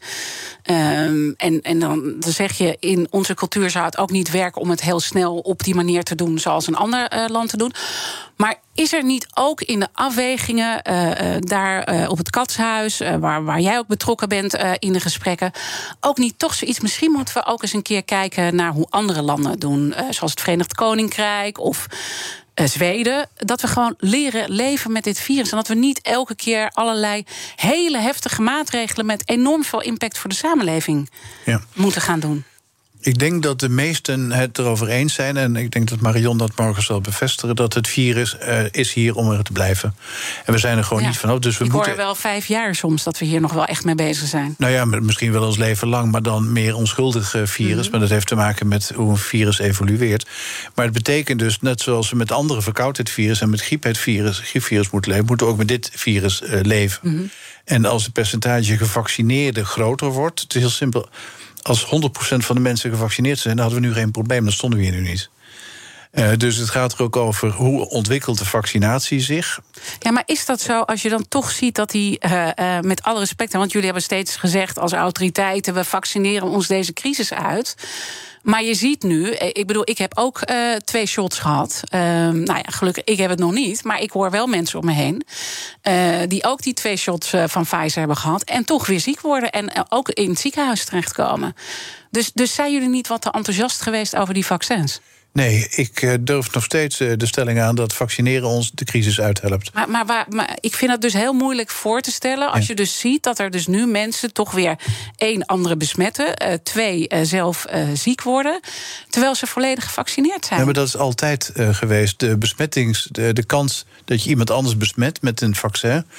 Um, en en dan, dan zeg je, in onze cultuur zou het ook niet werken... om het heel snel op die manier te doen zoals een ander uh, land te doen. Maar is er niet ook in de afwegingen uh, uh, daar uh, op het Katshuis... Uh, waar, waar jij ook betrokken bent uh, in de gesprekken... ook niet toch zoiets? Misschien moeten we ook eens een keer kijken naar hoe andere landen het doen. Uh, zoals het Verenigd Koninkrijk of... Uh, Zweden, dat we gewoon leren leven met dit virus. En dat we niet elke keer allerlei hele heftige maatregelen... met enorm veel impact voor de samenleving ja. moeten gaan doen. Ik denk dat de meesten het erover eens zijn... en ik denk dat Marion dat morgen zal bevestigen... dat het virus uh, is hier om er te blijven. En we zijn er gewoon ja. niet vanaf. Dus we ik moeten... hoor wel vijf jaar soms dat we hier nog wel echt mee bezig zijn. Nou ja, misschien wel ons leven lang... maar dan meer onschuldig uh, virus. Mm-hmm. Maar dat heeft te maken met hoe een virus evolueert. Maar het betekent dus, net zoals we met andere verkoudheidsvirus... en met griepvirus, griepvirus moeten leven... moeten we ook met dit virus uh, leven. Mm-hmm. En als het percentage gevaccineerden groter wordt... het is heel simpel... als honderd procent van de mensen gevaccineerd zijn... dan hadden we nu geen probleem, dan stonden we hier nu niet. Uh, dus het gaat er ook over hoe ontwikkelt de vaccinatie zich. Ja, maar is dat zo als je dan toch ziet dat die, uh, uh, met alle respect... want jullie hebben steeds gezegd als autoriteiten... we vaccineren ons deze crisis uit... Maar je ziet nu, ik bedoel, ik heb ook uh, twee shots gehad. Uh, nou ja, gelukkig, ik heb het nog niet. Maar ik hoor wel mensen om me heen... Uh, die ook die twee shots uh, van Pfizer hebben gehad... en toch weer ziek worden en uh, ook in het ziekenhuis terechtkomen. Dus, dus zijn jullie niet wat te enthousiast geweest over die vaccins? Nee, ik uh, durf nog steeds uh, de stelling aan... dat vaccineren ons de crisis uithelpt. Maar, maar, maar, maar ik vind het dus heel moeilijk voor te stellen... als ja. je dus ziet dat er dus nu mensen toch weer... één, andere besmetten, uh, twee, uh, zelf uh, ziek worden... terwijl ze volledig gevaccineerd zijn. Ja, maar dat is altijd uh, geweest. De besmettings, de, de kans dat je iemand anders besmet met een vaccin...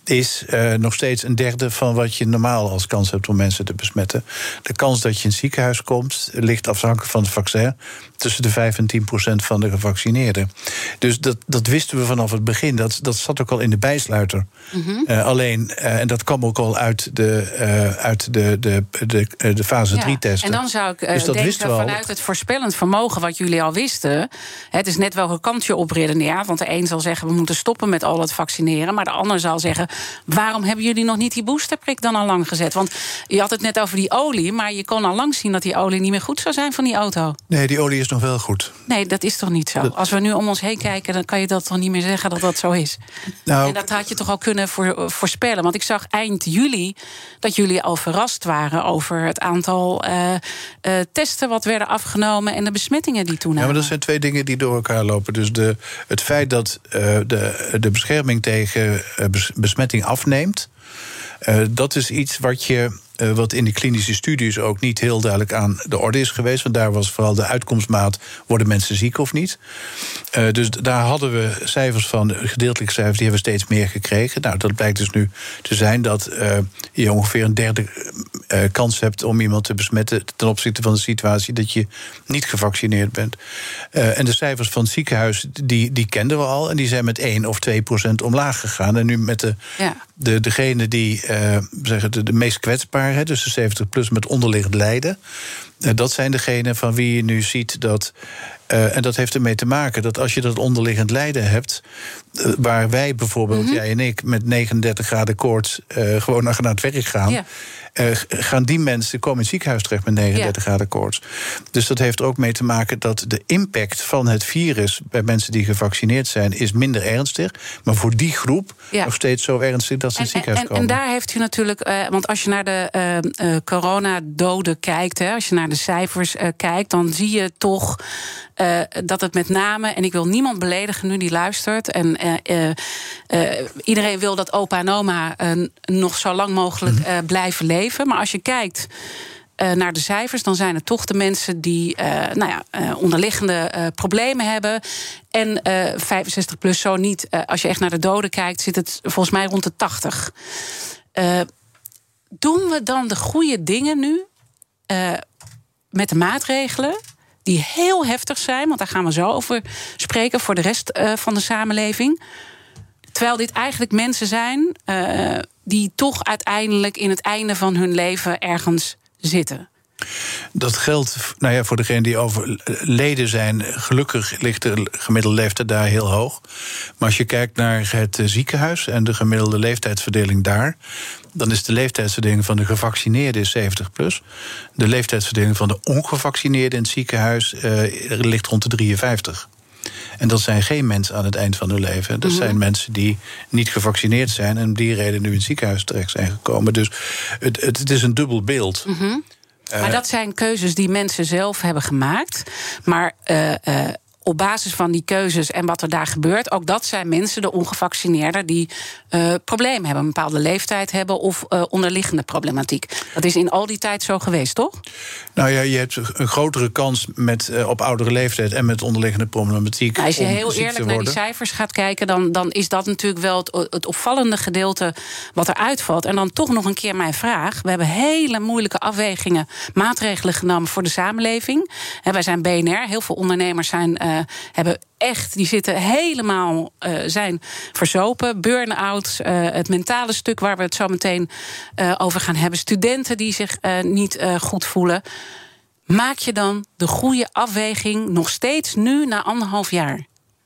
is uh, nog steeds een derde van wat je normaal als kans hebt om mensen te besmetten. De kans dat je in het ziekenhuis komt ligt afhankelijk van het vaccin tussen de vijf en tien procent van de gevaccineerden. Dus dat, dat wisten we vanaf het begin. Dat, dat zat ook al in de bijsluiter. Mm-hmm. Uh, alleen, uh, en dat kwam ook al uit de, uh, uit de, de, de, de, de fase drie testen. En dan zou ik uh, dus denken, vanuit het voorspellend vermogen wat jullie al wisten, het is net welke kant je op redeneert. Want de een zal zeggen, we moeten stoppen met al het vaccineren. Maar de ander zal zeggen, waarom hebben jullie nog niet die boosterprik dan al lang gezet? Want je had het net over die olie, maar je kon al lang zien dat die olie niet meer goed zou zijn van die auto. Nee, die olie is nog wel goed. Nee, dat is toch niet zo? Dat... Als we nu om ons heen kijken, dan kan je dat toch niet meer zeggen dat dat zo is. Nou, en dat had je toch al kunnen voor, voorspellen. Want ik zag eind juli dat jullie al verrast waren over het aantal uh, uh, testen wat werden afgenomen en de besmettingen die toenamen. Ja, maar dat zijn twee dingen die door elkaar lopen. Dus de, het feit dat uh, de, de bescherming tegen uh, besmetting afneemt, uh, dat is iets wat je Uh, wat in de klinische studies ook niet heel duidelijk aan de orde is geweest. Want daar was vooral de uitkomstmaat, worden mensen ziek of niet. Uh, dus daar hadden we cijfers van, gedeeltelijke cijfers, die hebben we steeds meer gekregen. Nou, dat blijkt dus nu te zijn dat uh, je ongeveer een derde uh, kans hebt om iemand te besmetten ten opzichte van de situatie dat je niet gevaccineerd bent. Uh, en de cijfers van het ziekenhuis, die, die kenden we al. En die zijn met één of twee procent omlaag gegaan. En nu met de, ja. de, degene die uh, zeggen de, de meest kwetsbaar, dus de zeventig plus met onderliggend lijden. Dat zijn degenen van wie je nu ziet dat, Uh, en dat heeft ermee te maken dat als je dat onderliggend lijden hebt, Uh, waar wij bijvoorbeeld, mm-hmm. jij en ik, met negenendertig graden koorts Uh, gewoon naar, naar het werk gaan, ja. Uh, gaan die mensen komen in het ziekenhuis terecht met negenendertig ja. graden koorts. Dus dat heeft er ook mee te maken dat de impact van het virus bij mensen die gevaccineerd zijn is minder ernstig, maar voor die groep ja. nog steeds zo ernstig dat ze in het ziekenhuis en, komen. En daar heeft u natuurlijk, uh, want als je naar de uh, uh, coronadoden kijkt, hè, als je naar de cijfers uh, kijkt, dan zie je toch Uh, dat het met name, en ik wil niemand beledigen nu die luistert, en uh, uh, uh, iedereen wil dat opa en oma uh, nog zo lang mogelijk uh, blijven leven. Maar als je kijkt uh, naar de cijfers, dan zijn het toch de mensen die uh, nou ja, uh, onderliggende uh, problemen hebben. En uh, vijfenzestig plus zo niet. Uh, als je echt naar de doden kijkt, zit het volgens mij rond de tachtig. Uh, doen we dan de goede dingen nu uh, met de maatregelen die heel heftig zijn, want daar gaan we zo over spreken voor de rest uh, van de samenleving. Terwijl dit eigenlijk mensen zijn uh, die toch uiteindelijk in het einde van hun leven ergens zitten. Dat geldt nou ja, voor degenen die overleden zijn. Gelukkig ligt de gemiddelde leeftijd daar heel hoog. Maar als je kijkt naar het ziekenhuis en de gemiddelde leeftijdsverdeling daar, dan is de leeftijdsverdeling van de gevaccineerden zeventig plus. De leeftijdsverdeling van de ongevaccineerden in het ziekenhuis uh, ligt rond de drieënvijftig. En dat zijn geen mensen aan het eind van hun leven. Dat mm-hmm. zijn mensen die niet gevaccineerd zijn en om die reden nu in het ziekenhuis terecht zijn gekomen. Dus het, het, het is een dubbel beeld. Mm-hmm. Uh, maar dat zijn keuzes die mensen zelf hebben gemaakt. Maar uh, uh, op basis van die keuzes en wat er daar gebeurt, ook dat zijn mensen, de ongevaccineerden, die uh, problemen hebben, een bepaalde leeftijd hebben of uh, onderliggende problematiek. Dat is in al die tijd zo geweest, toch? Nou ja, je hebt een grotere kans met uh, op oudere leeftijd en met onderliggende problematiek. Nou, als je heel eerlijk naar die cijfers gaat kijken, dan, dan is dat natuurlijk wel het, het opvallende gedeelte wat er uitvalt. En dan toch nog een keer mijn vraag. We hebben hele moeilijke afwegingen, maatregelen genomen voor de samenleving. He, wij zijn B N R, heel veel ondernemers zijn Uh, hebben echt, die zitten helemaal, uh, zijn verzopen. Burn-out, uh, het mentale stuk waar we het zo meteen uh, over gaan hebben. Studenten die zich uh, niet uh, goed voelen. Maak je dan de goede afweging nog steeds nu na anderhalf jaar?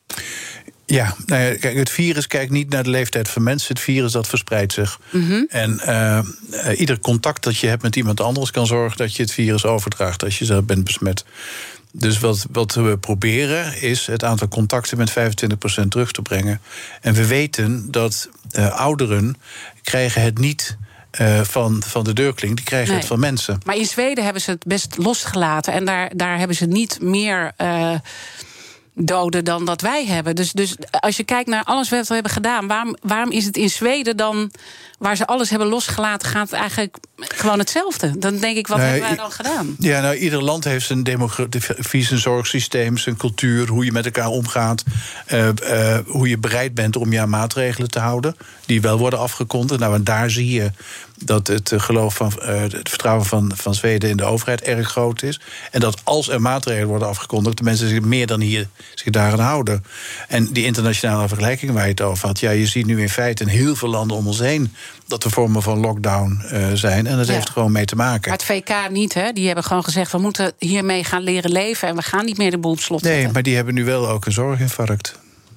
Ja, nou ja, kijk, het virus kijkt niet naar de leeftijd van mensen. Het virus dat verspreidt zich. Mm-hmm. En uh, uh, ieder contact dat je hebt met iemand anders kan zorgen dat je het virus overdraagt als je zelf bent besmet. Dus wat, wat we proberen is het aantal contacten met vijfentwintig procent terug te brengen. En we weten dat uh, ouderen krijgen het niet uh, van, van de deurklink, die krijgen nee. het van mensen. Maar in Zweden hebben ze het best losgelaten. En daar, daar hebben ze niet meer Uh doden dan dat wij hebben. Dus, dus als je kijkt naar alles wat we hebben gedaan, waarom, waarom is het in Zweden dan, waar ze alles hebben losgelaten, gaat het eigenlijk gewoon hetzelfde. Dan denk ik, wat nee, hebben wij dan gedaan? Ja, nou, ieder land heeft zijn demografie, zijn zorgsysteem, zijn cultuur, hoe je met elkaar omgaat, uh, uh, hoe je bereid bent om je aan maatregelen te houden, die wel worden afgekondigd. Nou, en daar zie je dat het geloof van uh, het vertrouwen van, van Zweden in de overheid erg groot is. En dat als er maatregelen worden afgekondigd, de mensen zich meer dan hier zich daaraan houden. En die internationale vergelijking waar je het over had, ja, je ziet nu in feite in heel veel landen om ons heen dat er vormen van lockdown uh, zijn. En dat ja. heeft er gewoon mee te maken. Maar het V K niet, hè? Die hebben gewoon gezegd, we moeten hiermee gaan leren leven en we gaan niet meer de boel op slot zetten. Nee, maar die hebben nu wel ook een zorginfarct.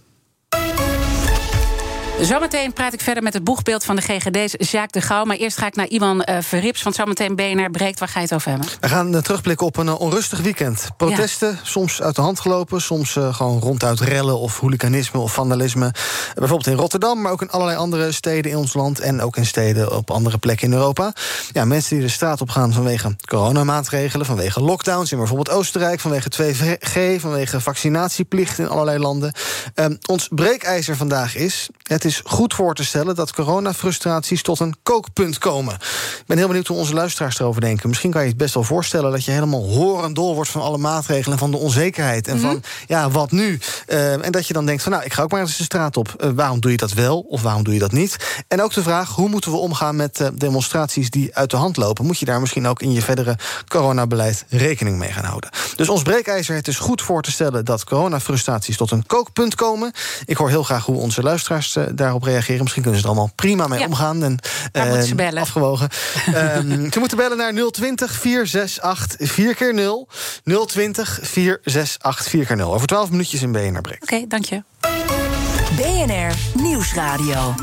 Zometeen praat ik verder met het boegbeeld van de G G D's, Jacques de Gouw. Maar eerst ga ik naar Iwan uh, Verrips, want zometeen B N R breekt. Waar ga je het over hebben? We gaan uh, terugblikken op een uh, onrustig weekend. Protesten, ja. soms uit de hand gelopen, soms uh, gewoon ronduit rellen of hooliganisme of vandalisme. Uh, bijvoorbeeld in Rotterdam, maar ook in allerlei andere steden in ons land en ook in steden op andere plekken in Europa. Ja, mensen die de straat op gaan vanwege coronamaatregelen, vanwege lockdowns in bijvoorbeeld Oostenrijk, vanwege twee G, vanwege vaccinatieplicht in allerlei landen. Uh, ons breekijzer vandaag is: het is goed voor te stellen dat coronafrustraties tot een kookpunt komen. Ik ben heel benieuwd hoe onze luisteraars erover denken. Misschien kan je het best wel voorstellen dat je helemaal horendol wordt van alle maatregelen en van de onzekerheid en mm-hmm. van, ja, wat nu? Uh, en dat je dan denkt van, nou, ik ga ook maar eens de straat op. Uh, waarom doe je dat wel of waarom doe je dat niet? En ook de vraag, hoe moeten we omgaan met uh, demonstraties die uit de hand lopen? Moet je daar misschien ook in je verdere coronabeleid rekening mee gaan houden? Dus ons breekijzer: het is goed voor te stellen dat coronafrustraties tot een kookpunt komen. Ik hoor heel graag hoe onze luisteraars uh, daarop reageren. Misschien kunnen ze er allemaal prima mee ja. omgaan. En, Waar uh, moeten ze bellen? Afgewogen. um, ze moeten bellen naar nul twintig, vier zes acht, vier keer nul. nul twintig, vier zes acht, vier keer nul. Over twaalf minuutjes in B N R Breekt. Oké, okay, dank je. B N R Nieuwsradio.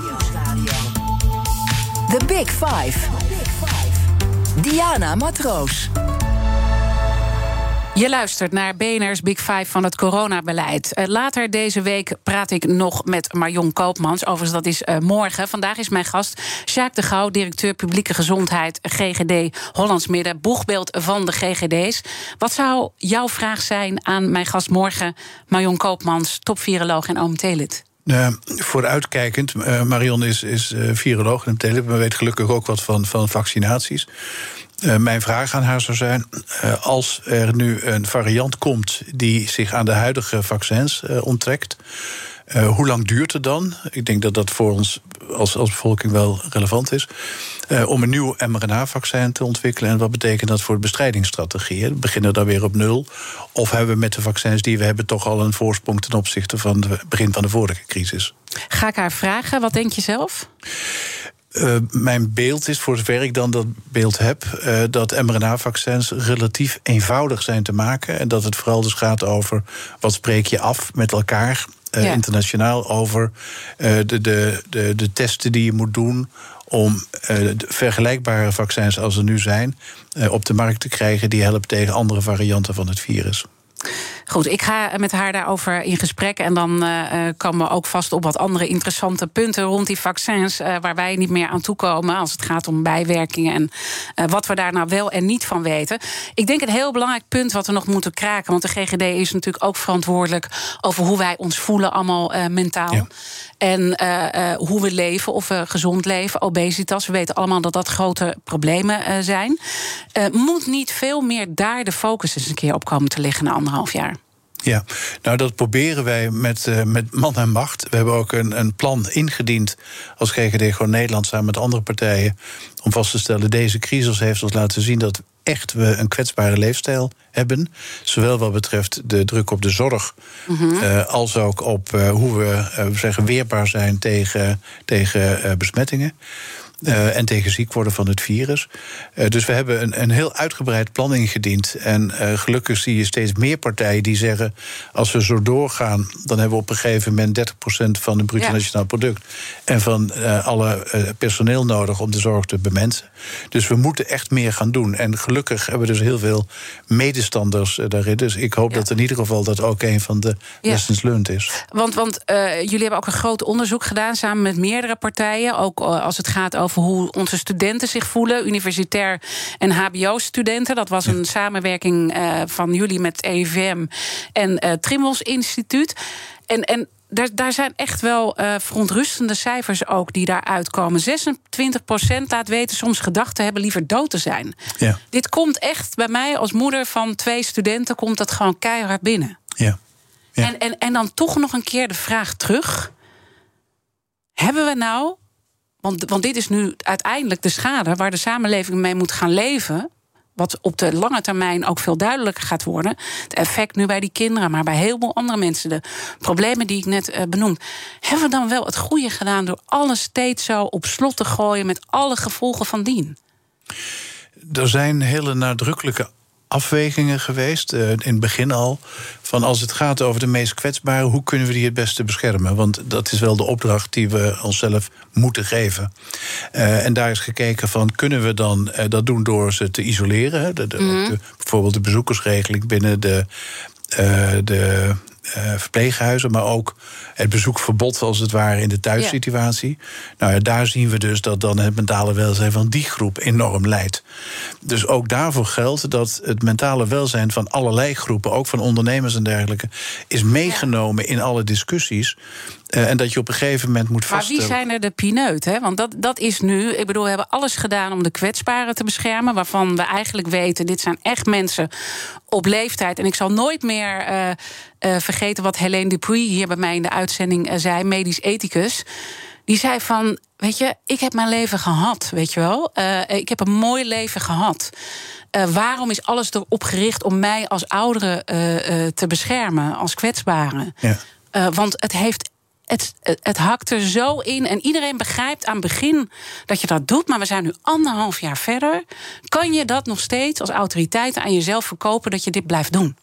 The Big Five. Diana Matroos. Je luistert naar B N R's Big Five van het coronabeleid. Uh, later deze week praat ik nog met Marion Koopmans. Overigens, dat is uh, morgen. Vandaag is mijn gast Jacques de Gouw, directeur publieke gezondheid G G D Hollands Midden, boegbeeld van de G G D's. Wat zou jouw vraag zijn aan mijn gast morgen, Marion Koopmans, topviroloog en O M T-lid? Uh, vooruitkijkend, uh, Marion is, is uh, viroloog en O M T-lid, maar weet gelukkig ook wat van, van vaccinaties. Uh, mijn vraag aan haar zou zijn: uh, als er nu een variant komt die zich aan de huidige vaccins uh, onttrekt, uh, hoe lang duurt het dan? Ik denk dat dat voor ons als, als bevolking wel relevant is. Uh, om een nieuw mRNA-vaccin te ontwikkelen. En wat betekent dat voor de bestrijdingsstrategie? We beginnen dan weer op nul. Of hebben we met de vaccins die we hebben toch al een voorsprong ten opzichte van het begin van de vorige crisis? Ga ik haar vragen, wat denk je zelf? Uh, mijn beeld is, voor zover ik dan dat beeld heb, uh, dat mRNA-vaccins relatief eenvoudig zijn te maken. En dat het vooral dus gaat over wat spreek je af met elkaar, uh, ja. internationaal, over uh, de, de, de, de testen die je moet doen om uh, de vergelijkbare vaccins als er nu zijn uh, op de markt te krijgen die helpen tegen andere varianten van het virus. Goed, ik ga met haar daarover in gesprek. En dan uh, komen we ook vast op wat andere interessante punten rond die vaccins, uh, waar wij niet meer aan toekomen als het gaat om bijwerkingen en uh, wat we daar nou wel en niet van weten. Ik denk een heel belangrijk punt wat we nog moeten kraken, want de G G D is natuurlijk ook verantwoordelijk over hoe wij ons voelen, allemaal uh, mentaal. Ja. En uh, uh, hoe we leven, of we gezond leven, obesitas. We weten allemaal dat dat grote problemen uh, zijn. Uh, moet niet veel meer daar de focus eens een keer op komen te liggen na anderhalf jaar? Ja, nou dat proberen wij met, uh, met man en macht. We hebben ook een, een plan ingediend als G G D gewoon Nederland samen met andere partijen om vast te stellen, deze crisis heeft ons laten zien dat echt we een kwetsbare leefstijl hebben. Zowel wat betreft de druk op de zorg, mm-hmm. uh, als ook op uh, hoe we uh, zeggen, weerbaar zijn tegen, tegen uh, besmettingen. Uh, en tegen ziek worden van het virus. Uh, dus we hebben een, een heel uitgebreid plan ingediend. En uh, gelukkig zie je steeds meer partijen die zeggen, als we zo doorgaan, dan hebben we op een gegeven moment dertig procent van het bruto ja. nationaal product en van uh, alle uh, personeel nodig om de zorg te bemensen. Dus we moeten echt meer gaan doen. En gelukkig hebben we dus heel veel medestanders uh, daarin. Dus ik hoop ja. dat in ieder geval dat ook een van de ja. lessons learned is. Want, want uh, jullie hebben ook een groot onderzoek gedaan samen met meerdere partijen, ook uh, als het gaat over hoe onze studenten zich voelen, universitair en H B O-studenten. Dat was een samenwerking uh, van jullie met E I V M en uh, Trimbos Instituut. En, en daar, daar zijn echt wel uh, verontrustende cijfers ook die daaruit komen. zesentwintig procent laat weten soms gedacht te hebben liever dood te zijn. Ja. Dit komt echt bij mij als moeder van twee studenten, komt dat gewoon keihard binnen. Ja. Ja. En, en, en dan toch nog een keer de vraag terug. Hebben we nou, want, want dit is nu uiteindelijk de schade waar de samenleving mee moet gaan leven, wat op de lange termijn ook veel duidelijker gaat worden. Het effect nu bij die kinderen, maar bij heel veel andere mensen. De problemen die ik net uh, benoemd. Hebben we dan wel het goede gedaan door alles steeds zo op slot te gooien met alle gevolgen van dien? Er zijn hele nadrukkelijke afwegingen geweest, uh, in het begin al, van als het gaat over de meest kwetsbaren, hoe kunnen we die het beste beschermen? Want dat is wel de opdracht die we onszelf moeten geven. Uh, en daar is gekeken van, kunnen we dan uh, dat doen door ze te isoleren? Hè? De, de, mm-hmm. de, bijvoorbeeld de bezoekersregeling binnen de, uh, de uh, verpleeghuizen, maar ook het bezoekverbod als het ware in de thuissituatie. Ja. Nou ja, daar zien we dus dat dan het mentale welzijn van die groep enorm leidt. Dus ook daarvoor geldt dat het mentale welzijn van allerlei groepen, ook van ondernemers en dergelijke, is meegenomen in alle discussies. Uh, en dat je op een gegeven moment moet vaststellen. Maar wie zijn er de pineut? Hè? Want dat, dat is nu, ik bedoel, we hebben alles gedaan om de kwetsbaren te beschermen, waarvan we eigenlijk weten, dit zijn echt mensen op leeftijd. En ik zal nooit meer uh, uh, vergeten wat Helene Dupuy hier bij mij in de uitzending uh, zei, medisch ethicus. Die zei van, weet je, ik heb mijn leven gehad, weet je wel. Uh, ik heb een mooi leven gehad. Uh, waarom is alles erop gericht om mij als oudere uh, uh, te beschermen, als kwetsbare? Ja. Uh, want het heeft Het, het hakt er zo in. En iedereen begrijpt aan het begin dat je dat doet. Maar we zijn nu anderhalf jaar verder. Kan je dat nog steeds als autoriteit aan jezelf verkopen dat je dit blijft doen?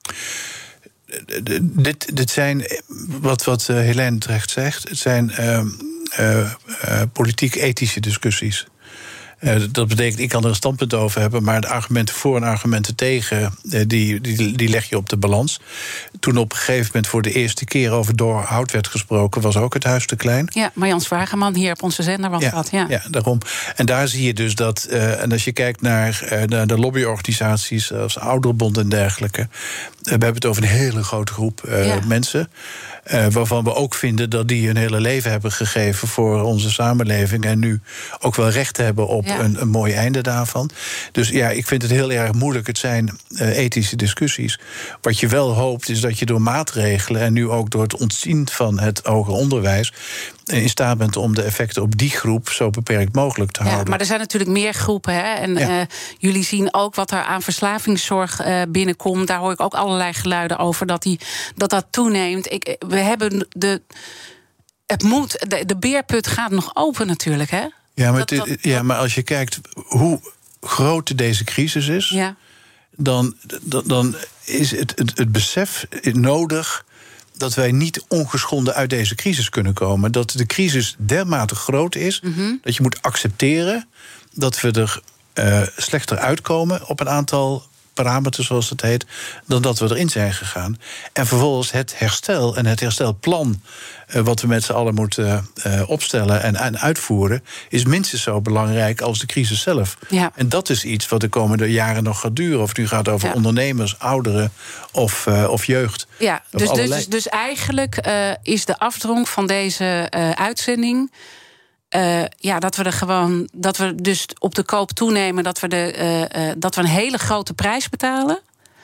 Dit, dit zijn, wat, wat Helene terecht zegt, het zijn uh, uh, uh, politiek-ethische discussies. Uh, dat betekent, ik kan er een standpunt over hebben, maar de argumenten voor en argumenten tegen, uh, die, die, die leg je op de balans. Toen op een gegeven moment voor de eerste keer over doorhoud werd gesproken, was ook het huis te klein. Ja, Marjan Zwageman hier op onze zender was ja, dat. Ja. ja, daarom. En daar zie je dus dat, uh, en als je kijkt naar uh, de, de lobbyorganisaties, als Ouderenbond en dergelijke, uh, we hebben het over een hele grote groep uh, ja. mensen. Uh, waarvan we ook vinden dat die hun hele leven hebben gegeven voor onze samenleving en nu ook wel recht hebben op ja. een, een mooi einde daarvan. Dus ja, ik vind het heel erg moeilijk. Het zijn uh, ethische discussies. Wat je wel hoopt is dat je door maatregelen en nu ook door het ontzien van het hoger onderwijs in staat bent om de effecten op die groep zo beperkt mogelijk te ja, houden. Maar er zijn natuurlijk meer groepen. Hè? En ja. uh, jullie zien ook wat er aan verslavingszorg uh, binnenkomt. Daar hoor ik ook allerlei geluiden over dat die, dat, dat toeneemt. Ik, we hebben de. Het moet. De, de beerput gaat nog open natuurlijk, hè? Ja, maar, dat, dat, het, ja, maar als je kijkt hoe groot deze crisis is, ja. dan, dan, dan is het, het, het besef nodig dat wij niet ongeschonden uit deze crisis kunnen komen. Dat de crisis dermate groot is, mm-hmm. dat je moet accepteren dat we er uh, slechter uitkomen op een aantal parameters, zoals het heet, dan dat we erin zijn gegaan. En vervolgens het herstel en het herstelplan, uh, wat we met z'n allen moeten uh, opstellen en, en uitvoeren, is minstens zo belangrijk als de crisis zelf. Ja. En dat is iets wat de komende jaren nog gaat duren. Of het nu gaat over ja. ondernemers, ouderen of, uh, of jeugd. Ja, of dus, dus, dus eigenlijk uh, is de afdronk van deze uh, uitzending Uh, ja, dat we er gewoon, dat we dus op de koop toenemen, dat we, de, uh, uh, dat we een hele grote prijs betalen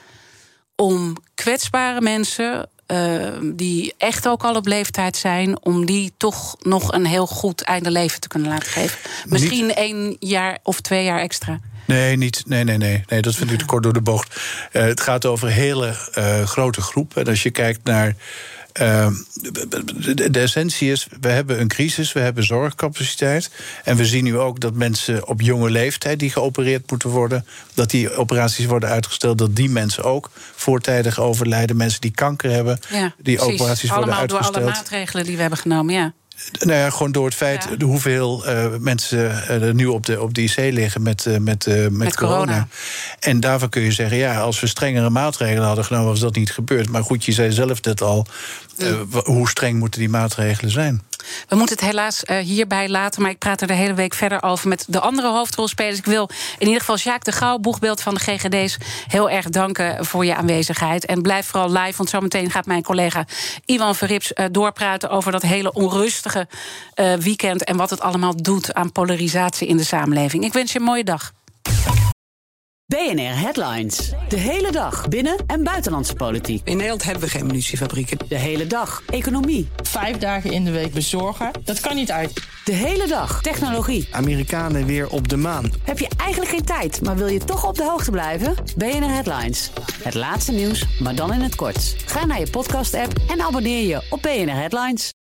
om kwetsbare mensen, uh, die echt ook al op leeftijd zijn, om die toch nog een heel goed einde leven te kunnen laten geven. Misschien niet één jaar of twee jaar extra. Nee, niet. Nee, nee, nee. nee dat vind ik te kort door de bocht. Uh, het gaat over een hele uh, grote groep. En als je kijkt naar Uh, de, de essentie is, we hebben een crisis, we hebben zorgcapaciteit. En we zien nu ook dat mensen op jonge leeftijd die geopereerd moeten worden, dat die operaties worden uitgesteld, dat die mensen ook voortijdig overlijden. Mensen die kanker hebben, ja, die precies. operaties Allemaal worden uitgesteld. Allemaal door alle maatregelen die we hebben genomen, ja. Nou ja, gewoon door het feit ja. hoeveel uh, mensen uh, er nu op de, op de I C liggen met, uh, met, uh, met, met corona. corona. En daarvan kun je zeggen, ja, als we strengere maatregelen hadden genomen, was dat niet gebeurd. Maar goed, je zei zelf net al, uh, hoe streng moeten die maatregelen zijn? We moeten het helaas uh, hierbij laten, maar ik praat er de hele week verder over met de andere hoofdrolspelers. Ik wil in ieder geval Sjaak de Gouw, boegbeeld van de G G D's, heel erg danken voor je aanwezigheid. En blijf vooral live, want zometeen gaat mijn collega Iwan Verrips uh, doorpraten over dat hele onrustige uh, weekend en wat het allemaal doet aan polarisatie in de samenleving. Ik wens je een mooie dag. B N R Headlines. De hele dag binnen- en buitenlandse politiek. In Nederland hebben we geen munitiefabrieken. De hele dag economie. Vijf dagen in de week bezorgen, dat kan niet uit. De hele dag technologie. Amerikanen weer op de maan. Heb je eigenlijk geen tijd, maar wil je toch op de hoogte blijven? B N R Headlines. Het laatste nieuws, maar dan in het kort. Ga naar je podcast-app en abonneer je op B N R Headlines.